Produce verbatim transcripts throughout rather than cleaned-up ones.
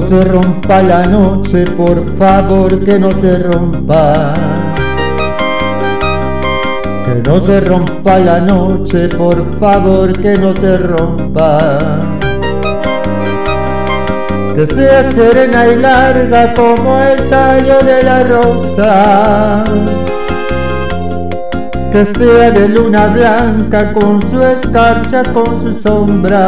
se rompa la noche, por favor, que no se rompa. Que no se rompa la noche, por favor, que no se rompa. Que sea serena y larga como el tallo de la rosa. Que sea de luna blanca con su escarcha, con su sombra.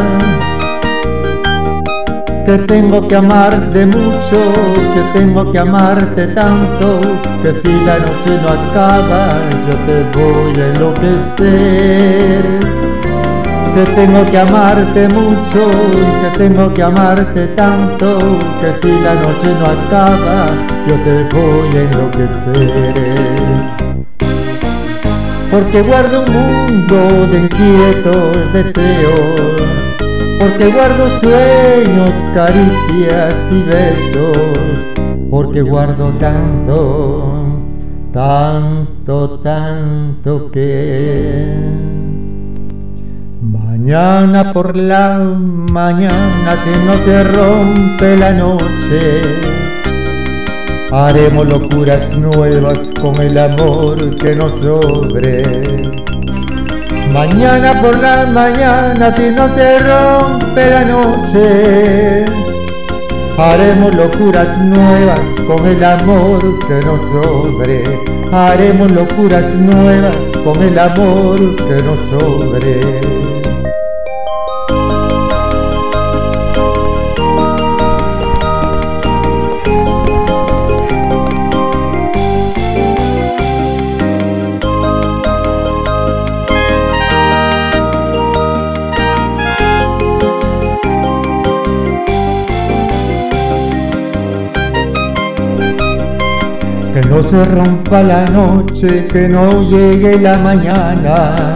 Que tengo que amarte mucho, que tengo que amarte tanto, que si la noche no acaba yo te voy a enloquecer. Que tengo que amarte mucho, que tengo que amarte tanto, que si la noche no acaba yo te voy a enloquecer. Porque guardo un mundo de inquietos deseos, porque guardo sueños, caricias y besos, porque guardo tanto, tanto, tanto que mañana por la mañana, si no se rompe la noche, haremos locuras nuevas con el amor que nos sobre. Mañana por la mañana, si no se rompe la noche, haremos locuras nuevas con el amor que nos sobre. Haremos locuras nuevas con el amor que nos sobre. Que no se rompa la noche, que no llegue la mañana.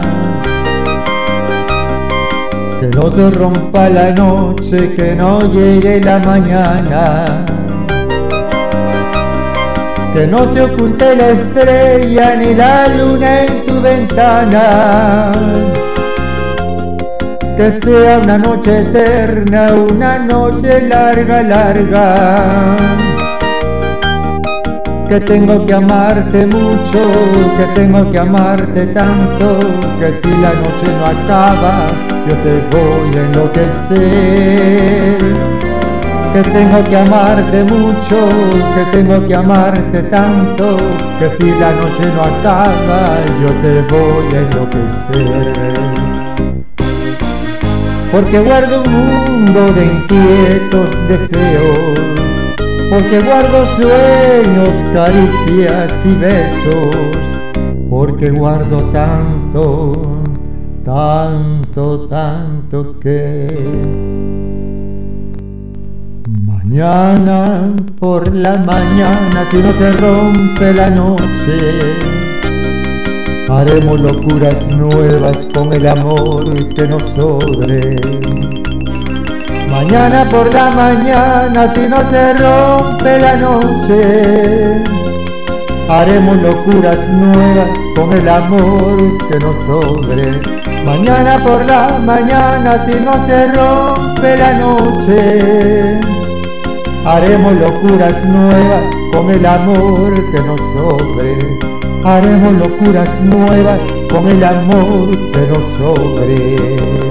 Que no se rompa la noche, que no llegue la mañana. Que no se oculte la estrella ni la luna en tu ventana. Que sea una noche eterna, una noche larga, larga. Que tengo que amarte mucho, que tengo que amarte tanto, que si la noche no acaba, yo te voy a enloquecer. Que tengo que amarte mucho, que tengo que amarte tanto, que si la noche no acaba, yo te voy a enloquecer. Porque guardo un mundo de inquietos deseos, porque guardo sueños, caricias y besos, porque guardo tanto, tanto, tanto que mañana por la mañana, si no se rompe la noche, haremos locuras nuevas con el amor que nos sobre. Mañana por la mañana, si no se rompe la noche, haremos locuras nuevas con el amor que nos sobre. Mañana por la mañana, si no se rompe la noche, haremos locuras nuevas con el amor que nos sobre. Haremos locuras nuevas con el amor que nos sobre.